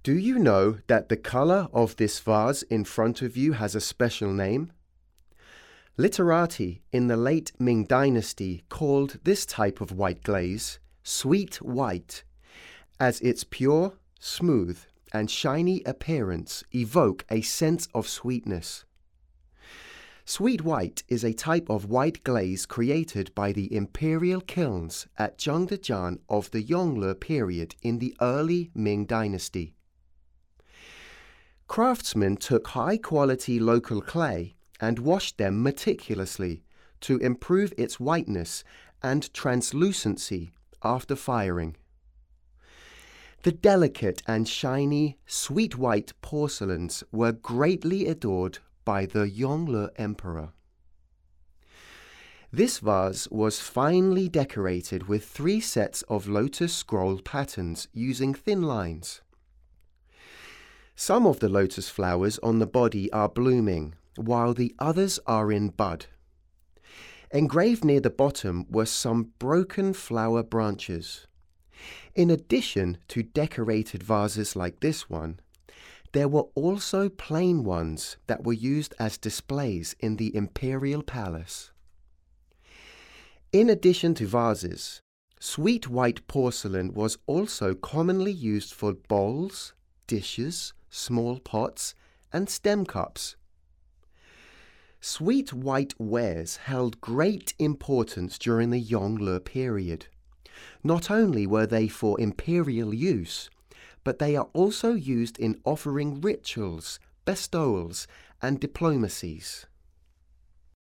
Do you know that the color of this vase in front of you has a special name? Literati in the late Ming Dynasty called this type of white glaze sweet white, as its pure, smooth, and shiny appearance evoke a sense of sweetness. Sweet white is a type of white glaze created by the imperial kilns at Zhangdejian of the Yongle period in the early Ming Dynasty. Craftsmen took high-quality local clay and washed them meticulously to improve its whiteness and translucency after firing. The delicate and shiny, sweet white porcelains were greatly adored by the Yongle Emperor. This vase was finely decorated with 3 sets of lotus scroll patterns using thin lines. Some of the lotus flowers on the body are blooming, while the others are in bud. Engraved near the bottom were some broken flower branches. In addition to decorated vases like this one, there were also plain ones that were used as displays in the imperial palace. In addition to vases, sweet white porcelain was also commonly used for bowls, dishes, small pots, and stem cups. Sweet white wares held great importance during the Yongle period. Not only were they for imperial use, but they are also used in offering rituals, bestowals, and diplomacies.